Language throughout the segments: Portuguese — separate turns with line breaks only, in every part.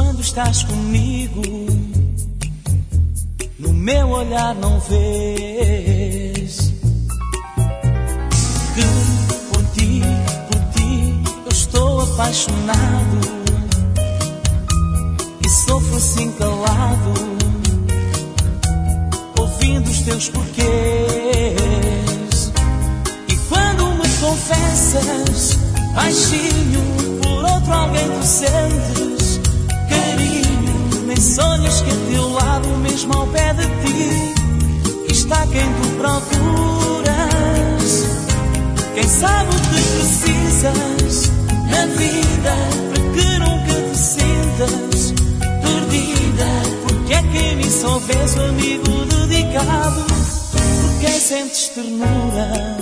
quando estás comigo, no meu olhar não vês que por ti eu estou apaixonado e sofro assim calado, ouvindo os teus porquês. E quando me confessas, baixinho, por outro alguém tu sentes carinho, nem sonhas que a teu lado, mesmo ao pé de ti, está quem tu procuras. Quem sabe o que precisas na vida, para que nunca te sintas perdida. Porque é que em mim só vês o amigo dedicado, por quem sentes ternura.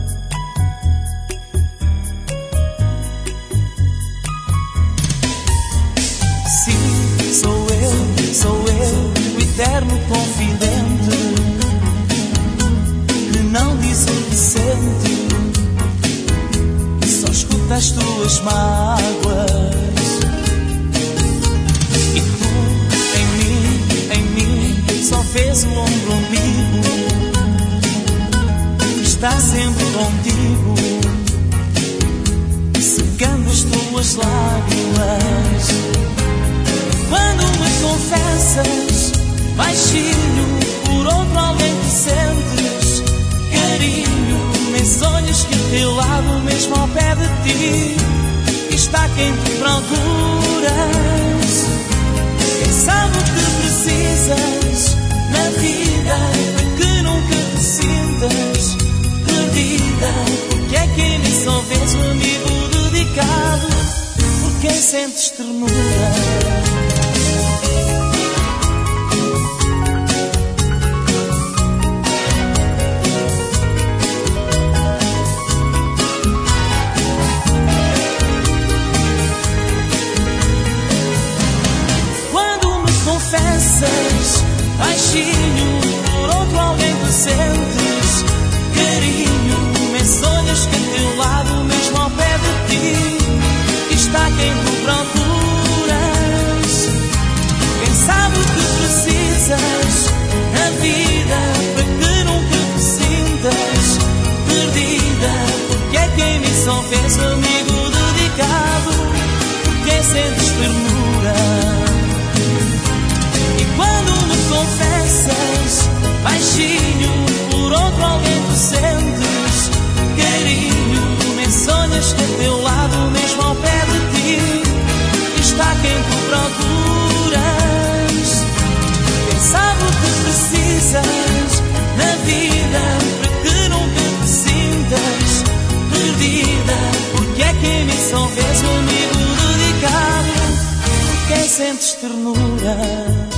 Sou eu, o eterno confidente, que não diz o que sente, só escuta as tuas mágoas. E tu, em mim, só vês o ombro umbigo, que está sempre contigo, secando as tuas lágrimas. Quando me confessas, baixinho, por outro alguém te sentes carinho, nem sonhas que a teu lado, mesmo ao pé de ti, está quem tu procuras. Quem sabe o que precisas na vida, para que nunca te sintas perdida. Porque é que em mim só vês um amigo dedicado, por quem sentes ternura. Baixinho, por outro alguém tu sentes carinho, nem sonhas que a teu lado, mesmo ao pé de ti, está quem tu procuras. Quem sabe o que precisas na vida, para que nunca te sintas perdida. Porque é que em mim só vês amigo dedicado, porque sentes ternura. Confessas, baixinho, por outro alguém tu sentes carinho, nem sonhas que a teu lado, mesmo ao pé de ti, está quem tu procuras. Quem sabe o que precisas na vida, para que nunca te sintas perdida. Porque é que em mim só vês um amigo dedicado, por quem sentes ternura.